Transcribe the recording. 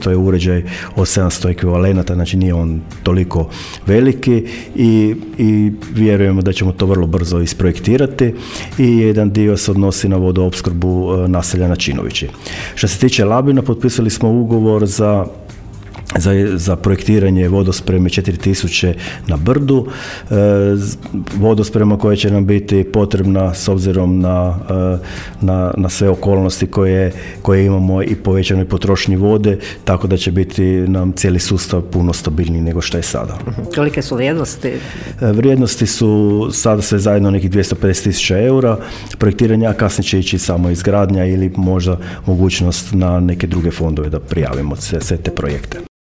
to je uređaj od 700 ekvivalenata, znači nije on toliko veliki i vjerujemo da ćemo to vrlo brzo isprojektirati i jedan dio se odnosi na vodoopskrbu naselja Načinovići. Što se tiče Labina, potpisali smo ugovor za projektiranje vodospreme 4000 na Brdu, vodosprema koja će nam biti potrebna s obzirom na sve okolnosti koje imamo i povećanoj potrošnji vode, tako da će biti nam cijeli sustav puno stabilniji nego što je sada. Kolike su vrijednosti? Vrijednosti su sada sve zajedno nekih 250.000 eura projektiranja, a kasnije će ići samo izgradnja ili možda mogućnost na neke druge fondove da prijavimo sve te projekte.